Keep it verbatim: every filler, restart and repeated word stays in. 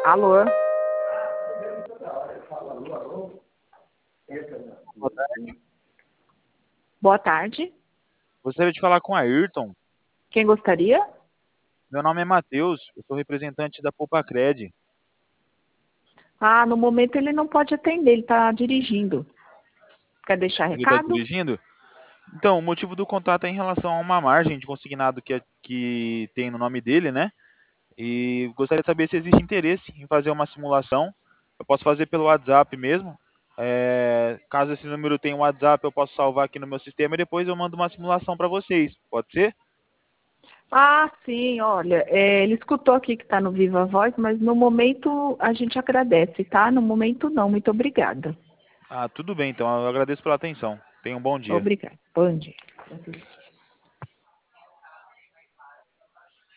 Alô? Boa tarde. Boa tarde. Gostaria de falar com a Ayrton. Quem gostaria? Meu nome é Matheus, eu sou representante da Poupa-Cred. Ah, no momento ele não pode atender, ele está dirigindo. Quer deixar Ele está recado? dirigindo? Então, o motivo do contato é em relação a uma margem de consignado que, é- que tem no nome dele, né? E gostaria de saber se existe interesse em fazer uma simulação. Eu posso fazer pelo WhatsApp mesmo. É, caso esse número tenha um WhatsApp, eu posso salvar aqui no meu sistema e depois eu mando uma simulação para vocês. Pode ser? Ah, sim, olha, é, ele escutou aqui que está no Viva Voz, mas no momento a gente agradece, tá? No momento não, muito obrigada. Ah, tudo bem, então. Eu agradeço pela atenção. Tenha um bom dia. Obrigada. Bom dia.